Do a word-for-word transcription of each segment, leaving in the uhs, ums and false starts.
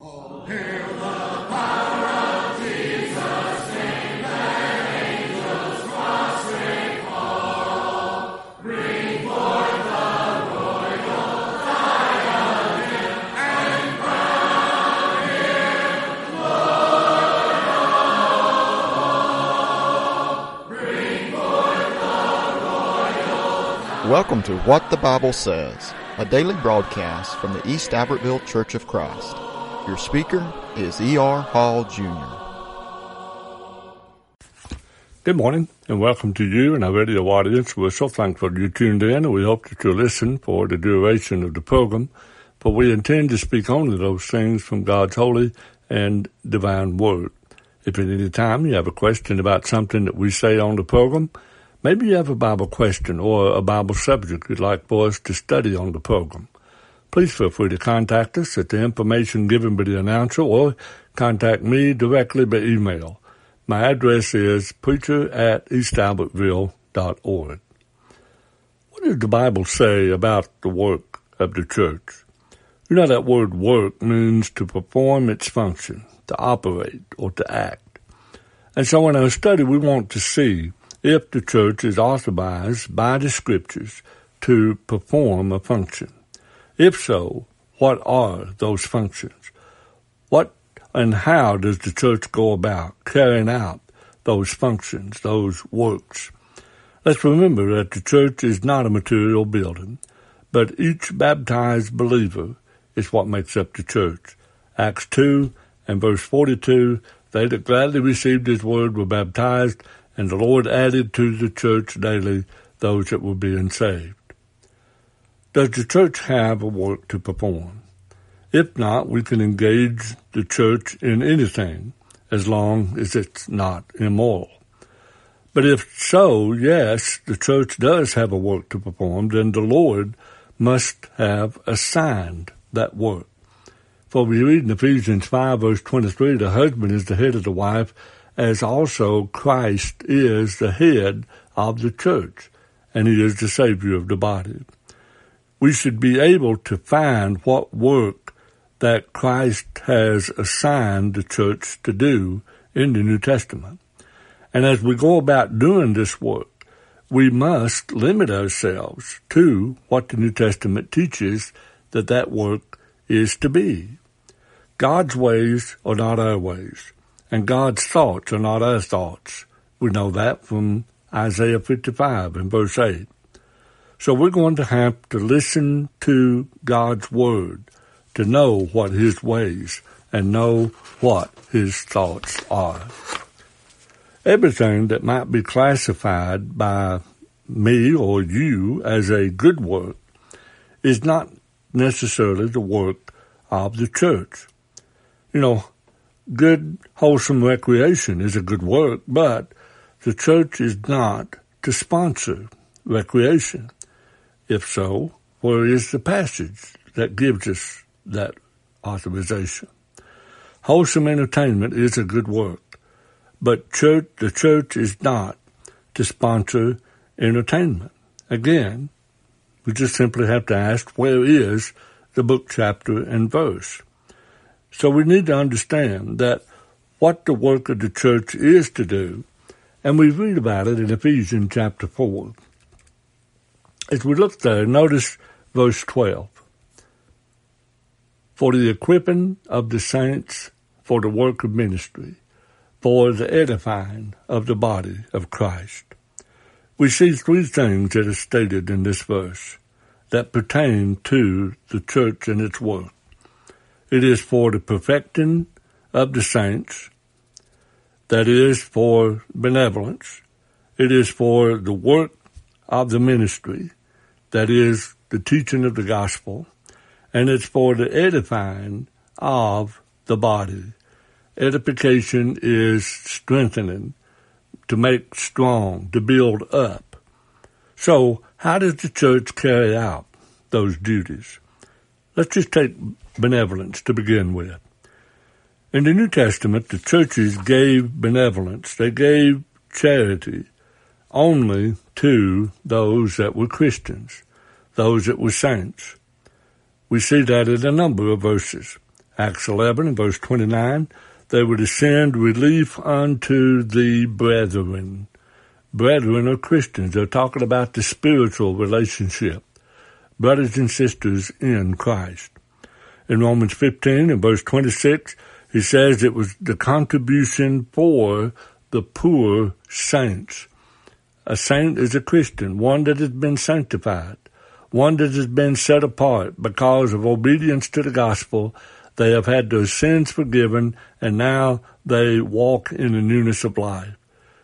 Oh, hail the power of Jesus' name, let angels prostrate fall. Bring forth the royal diadem and crown him Lord of all. Bring forth the royal diadem. Welcome to What the Bible Says, a daily broadcast from the East Albertville Church of Christ. Your speaker is E R Hall, Junior Good morning, and welcome to you and our radio audience. We're so thankful you tuned in, and we hope that you'll listen for the duration of the program, for we intend to speak only those things from God's holy and divine word. If at any time you have a question about something that we say on the program, maybe you have a Bible question or a Bible subject you'd like for us to study on the program, please feel free to contact us at the information given by the announcer or contact me directly by email. My address is preacher at east albertville dot org. What does the Bible say about the work of the church? You know that word work means to perform its function, to operate, or to act. And so in our study we want to see if the church is authorized by the Scriptures to perform a function. If so, what are those functions? What and how does the church go about carrying out those functions, those works? Let's remember that the church is not a material building, but each baptized believer is what makes up the church. Acts two and verse forty-two, they that gladly received his word were baptized, and the Lord added to the church daily those that were being saved. Does the church have a work to perform? If not, we can engage the church in anything as long as it's not immoral. But if so, yes, the church does have a work to perform, then the Lord must have assigned that work. For we read in Ephesians five, verse twenty-three, the husband is the head of the wife, as also Christ is the head of the church, and he is the Savior of the body. We should be able to find what work that Christ has assigned the church to do in the New Testament. And as we go about doing this work, we must limit ourselves to what the New Testament teaches that that work is to be. God's ways are not our ways, and God's thoughts are not our thoughts. We know that from Isaiah fifty-five and verse eight. So we're going to have to listen to God's word to know what his ways and know what his thoughts are. Everything that might be classified by me or you as a good work is not necessarily the work of the church. You know, good, wholesome recreation is a good work, but the church is not to sponsor recreation. If so, where is the passage that gives us that authorization? Wholesome entertainment is a good work, but church, the church is not to sponsor entertainment. Again, we just simply have to ask, where is the book, chapter, and verse? So we need to understand that what the work of the church is to do, and we read about it in Ephesians chapter four. As we look there, notice verse twelve. For the equipping of the saints for the work of ministry, for the edifying of the body of Christ. We see three things that are stated in this verse that pertain to the church and its work. It is for the perfecting of the saints, that is for benevolence. It is for the work of the ministry, that is the teaching of the gospel, and it's for the edifying of the body. Edification is strengthening, to make strong, to build up. So how does the church carry out those duties? Let's just take benevolence to begin with. In the New Testament, the churches gave benevolence. They gave charity only to those that were Christians, those that were saints. We see that in a number of verses. Acts eleven and verse twenty-nine, they were to send relief unto the brethren. Brethren are Christians. They're talking about the spiritual relationship. Brothers and sisters in Christ. In Romans fifteen and verse twenty-six, he says it was the contribution for the poor saints. A saint is a Christian, one that has been sanctified, one that has been set apart because of obedience to the gospel. They have had their sins forgiven, and now they walk in the newness of life.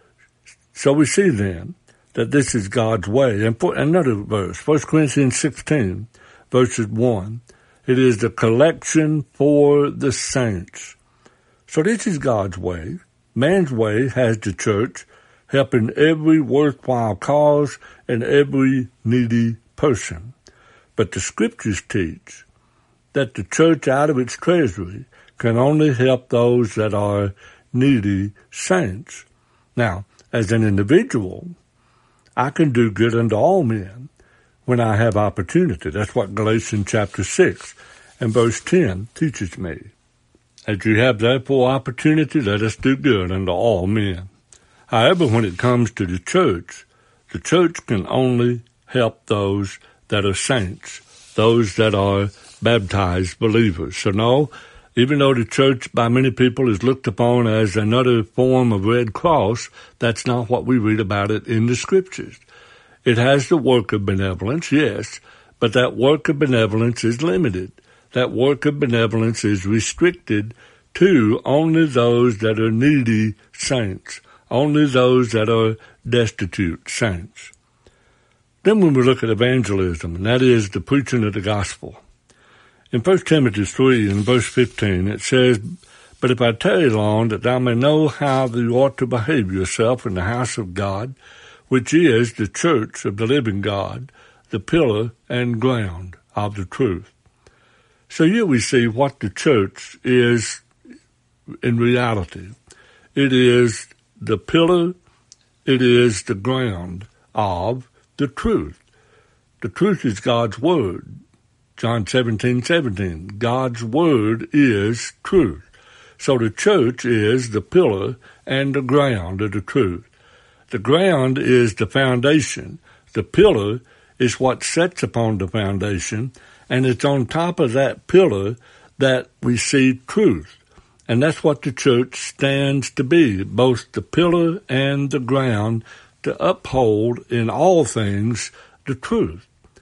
So we see then that this is God's way. And for another verse, First Corinthians sixteen, verses one, it is the collection for the saints. So this is God's way. Man's way has the church helping every worthwhile cause and every needy person. But the scriptures teach that the church out of its treasury can only help those that are needy saints. Now, as an individual, I can do good unto all men when I have opportunity. That's what Galatians chapter six and verse ten teaches me. As you have therefore opportunity, let us do good unto all men. However, when it comes to the church, the church can only help those that are saints, those that are baptized believers. So no, even though the church by many people is looked upon as another form of Red Cross, that's not what we read about it in the scriptures. It has the work of benevolence, yes, but that work of benevolence is limited. That work of benevolence is restricted to only those that are needy saints, only those that are destitute saints. Then when we look at evangelism, and that is the preaching of the gospel, in First Timothy three and verse fifteen, it says, But if I tarry long, that thou may know how you ought to behave yourself in the house of God, which is the church of the living God, the pillar and ground of the truth. So here we see what the church is in reality. It is the pillar, it is the ground of the truth. The truth is God's word. John seventeen seventeen, God's word is truth. So the church is the pillar and the ground of the truth. The ground is the foundation. The pillar is what sets upon the foundation, and it's on top of that pillar that we see truth. And that's what the church stands to be, both the pillar and the ground, to uphold in all things the truth.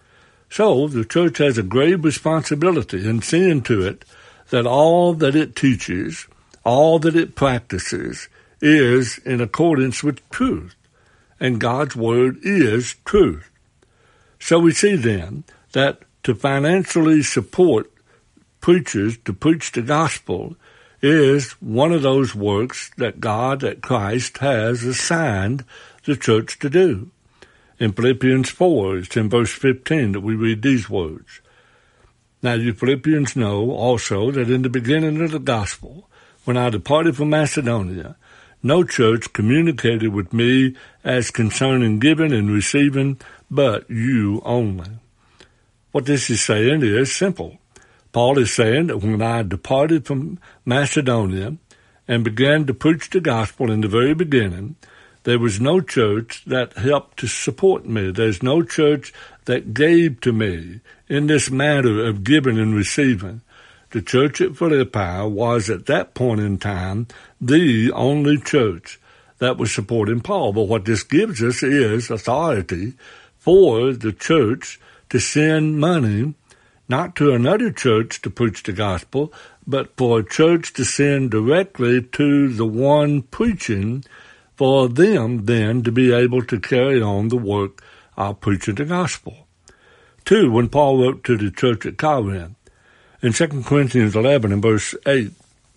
So the church has a grave responsibility in seeing to it that all that it teaches, all that it practices, is in accordance with truth. And God's word is truth. So we see then that to financially support preachers to preach the gospel is one of those works that God, that Christ, has assigned the church to do. In Philippians four, it's in verse fifteen that we read these words. Now you Philippians know also that in the beginning of the gospel, when I departed from Macedonia, no church communicated with me as concerning giving and receiving, but you only. What this is saying is simple. Paul is saying that when I departed from Macedonia and began to preach the gospel in the very beginning, there was no church that helped to support me. There's no church that gave to me in this matter of giving and receiving. The church at Philippi was at that point in time the only church that was supporting Paul. But what this gives us is authority for the church to send money, not to another church to preach the gospel, but for a church to send directly to the one preaching, for them then to be able to carry on the work of preaching the gospel. Two, when Paul wrote to the church at Corinth, in Second Corinthians eleven and verse eight,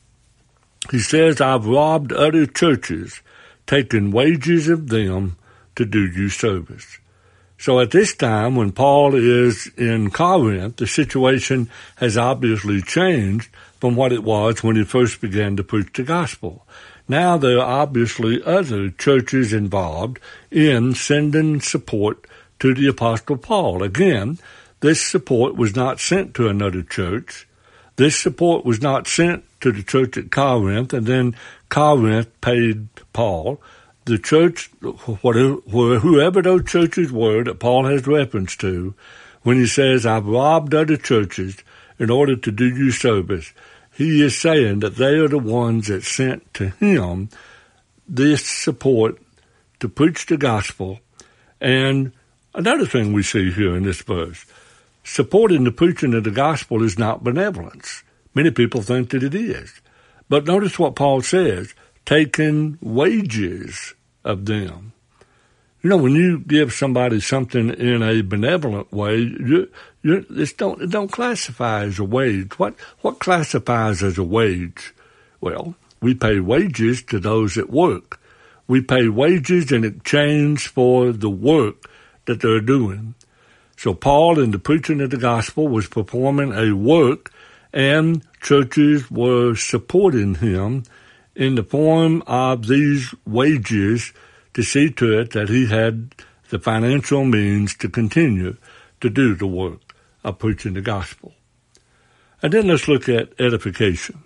he says, I've robbed other churches, taking wages of them to do you service. So at this time, when Paul is in Corinth, the situation has obviously changed from what it was when he first began to preach the gospel. Now there are obviously other churches involved in sending support to the Apostle Paul. Again, this support was not sent to another church. This support was not sent to the church at Corinth, and then Corinth paid Paul. The church, whatever, whoever those churches were that Paul has reference to, when he says, I've robbed other churches in order to do you service, he is saying that they are the ones that sent to him this support to preach the gospel. And another thing we see here in this verse, supporting the preaching of the gospel is not benevolence. Many people think that it is. But notice what Paul says, taking wages of them. You know, when you give somebody something in a benevolent way, you, you, it's don't, it don't classify as a wage. What, what classifies as a wage? Well, we pay wages to those that work. We pay wages in exchange for the work that they're doing. So Paul, in the preaching of the gospel, was performing a work, and churches were supporting him in the form of these wages to see to it that he had the financial means to continue to do the work of preaching the gospel. And then let's look at edification.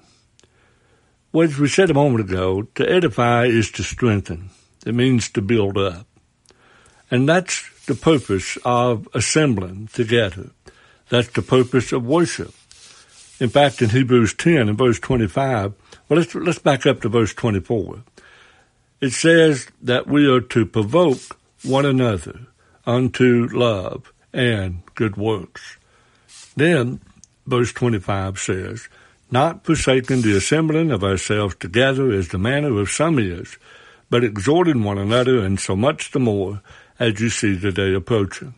Well, as we said a moment ago, to edify is to strengthen. It means to build up. And that's the purpose of assembling together. That's the purpose of worship. In fact, in Hebrews ten and verse twenty-five, well, let's, let's back up to verse twenty-four. It says that we are to provoke one another unto love and good works. Then, verse twenty-five says, not forsaking the assembling of ourselves together as the manner of some is, but exhorting one another, and so much the more as you see the day approaching.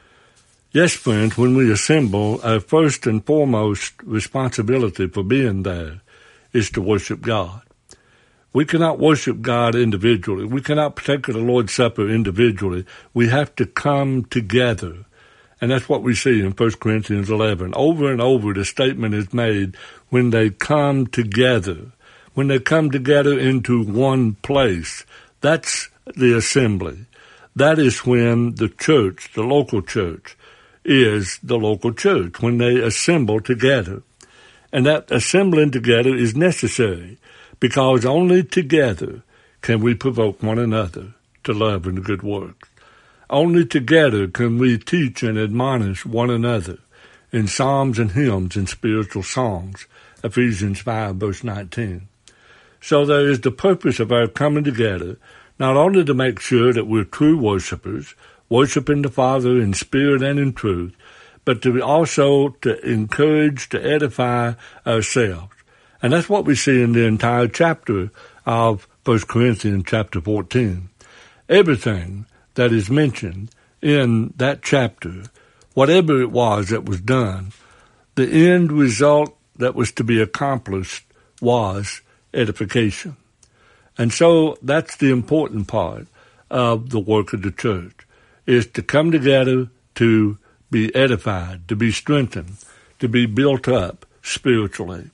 Yes, friends, when we assemble, our first and foremost responsibility for being there is to worship God. We cannot worship God individually. We cannot partake of the Lord's Supper individually. We have to come together. And that's what we see in First Corinthians eleven. Over and over, the statement is made when they come together. When they come together into one place. That's the assembly. That is when the church, the local church, is the local church, when they assemble together. And that assembling together is necessary, because only together can we provoke one another to love and good works. Only together can we teach and admonish one another in psalms and hymns and spiritual songs, Ephesians five, verse nineteen. So there is the purpose of our coming together, not only to make sure that we're true worshipers, worshiping the Father in spirit and in truth, but to also to encourage, to edify ourselves. And that's what we see in the entire chapter of First Corinthians chapter fourteen. Everything that is mentioned in that chapter, whatever it was that was done, the end result that was to be accomplished was edification. And so that's the important part of the work of the church, is to come together to be edified, to be strengthened, to be built up spiritually.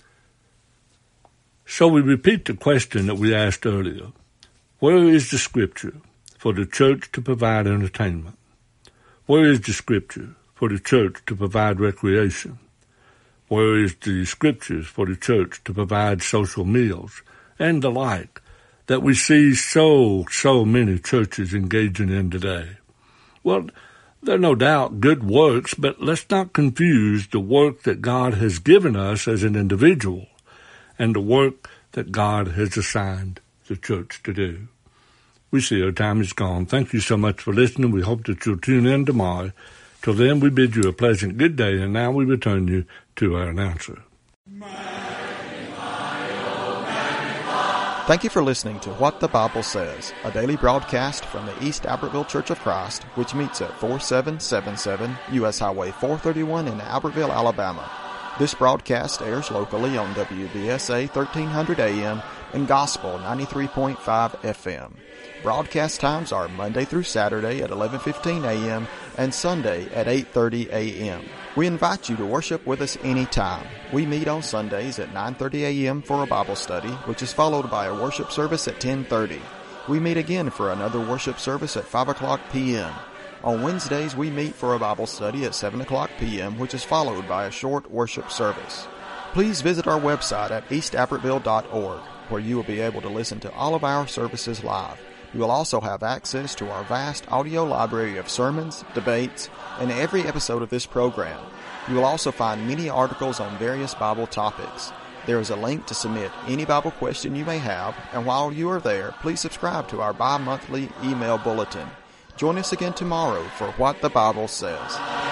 So we repeat the question that we asked earlier. Where is the scripture for the church to provide entertainment? Where is the scripture for the church to provide recreation? Where is the scriptures for the church to provide social meals and the like that we see so, so many churches engaging in today? Well, there are no doubt good works, but let's not confuse the work that God has given us as an individual and the work that God has assigned the church to do. We see our time is gone. Thank you so much for listening. We hope that you'll tune in tomorrow. Till then, we bid you a pleasant good day, and now we return you to our announcer. Thank you for listening to What the Bible Says, a daily broadcast from the East Albertville Church of Christ, which meets at forty-seven seventy-seven U S Highway four thirty-one in Albertville, Alabama. This broadcast airs locally on W B S A thirteen hundred A M and Gospel ninety-three point five F M. Broadcast times are Monday through Saturday at eleven fifteen A M and Sunday at eight thirty A M We invite you to worship with us anytime. We meet on Sundays at nine thirty A M for a Bible study, which is followed by a worship service at ten thirty. We meet again for another worship service at five o'clock P M On Wednesdays, we meet for a Bible study at seven o'clock P M, which is followed by a short worship service. Please visit our website at east abbottville dot org, where you will be able to listen to all of our services live. You will also have access to our vast audio library of sermons, debates, and every episode of this program. You will also find many articles on various Bible topics. There is a link to submit any Bible question you may have, and while you are there, please subscribe to our bi-monthly email bulletin. Join us again tomorrow for What the Bible Says.